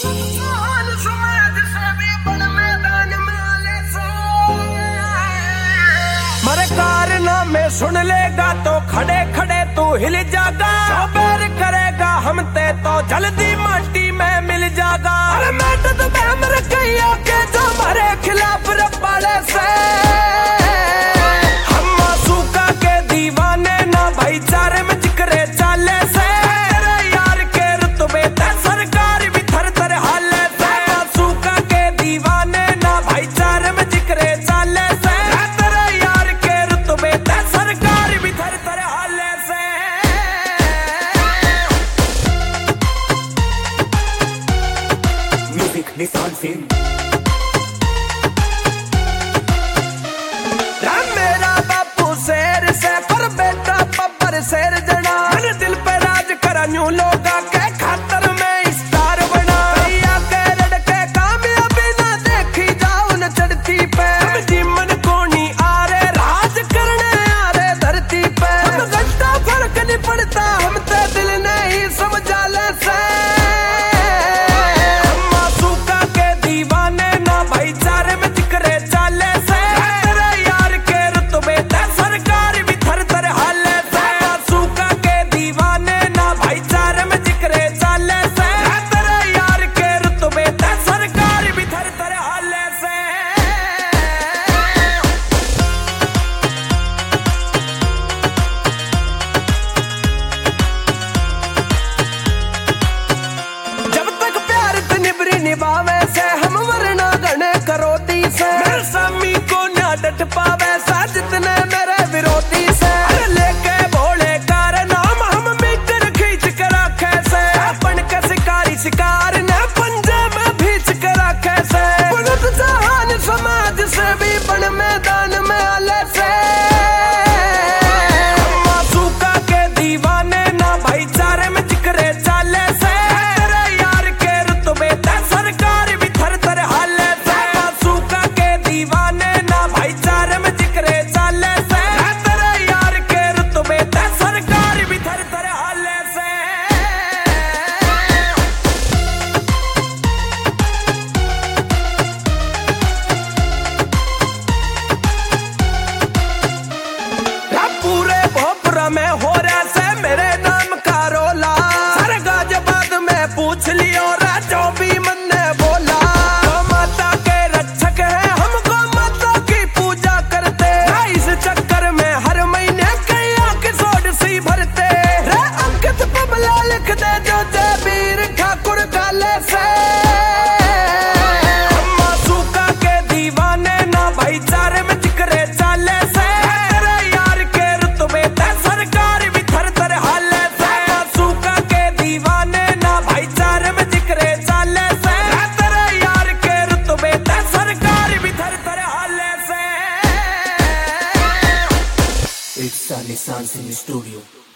मरे कारनामे सुन लेगा तो खड़े खड़े तू हिल जागा, बैर करेगा हमते तो जल्दी माटी में मिल जागा। अरे मैं तो मेरे कहिया के जो हमारे खिलाफ रपाड़े से हम मासूका के दीवाने ना भाईचारे में जिक्रे चाले से, तेरे यार के रुतबे ते सरकार भी थर थर हाले से। मासूका के दीवाने ना भाईचारे में जिक्रे चाले से, तेरे यार के रुतबे ते सरकार भी थर थर हाले से। म्यूजिक निशान सिंह मेरा बापू शेर से पर बेटा बब्बर शेर जना, मेरे दिल पे राज करा न्यू लोगा के खातर में स्टार बना। भैया के लड़के कामयाबी ना देखी जाओ न चढ़ती पे, हम जीवन कोनी आ रे राज करने आ रे धरती पे। हम घंटा फर्क नहीं पड़ता हम ते दिल नहीं समझा ले से, हम मासूका के दीवाने ना भाईचारे में जिक्रे चाले से, निभावे से हम वरना गणे करोती से। मेरे स्वामी को ना डट पावे सा जितने मेरे विरोधी से। लेके भोले कारनाम हम मीटर खींच कर रखे से, अपन के शिकारी शिकार ने पंजे में भींच कर रखे से। पुनः जहान समाज से भी बन मैदान में आले से, मासूका के दीवाने ना भाईचारे में जिक्रे चाले से, तेरे यार के रुतबे ते सरकार भी थर थर हाले से। मासूका के दीवाने ना भाईचारे में जिक्रे चाले से, तेरे यार के रुतबे ते सरकार भी थर थर हाले से। पूरे भोपरा में हो रहा से मेरे नाम का रोला, सर गाजियाबाद में पूछ लियो राजो भी मन ने बोला। गौ माता के रक्षक है हम गौ माता की पूजा करते, इस चक्कर में हर महीने कई एपिसोड सी भरते। रे अंकित पबला लिख दे जो जय वीर ठाकुर गाले से, हम मासूका के दीवाने ना भाईचारे में जिक्रे चाले से, तेरे यार के रुतबे ते सरकार भी थर थर हाले से। मासूका के दीवाने ना भाईचारे में जिक्रे चाले से, तेरे यार के रुतबे ते सरकार भी थर थर हाले से। It's a Nissan Singh Studio.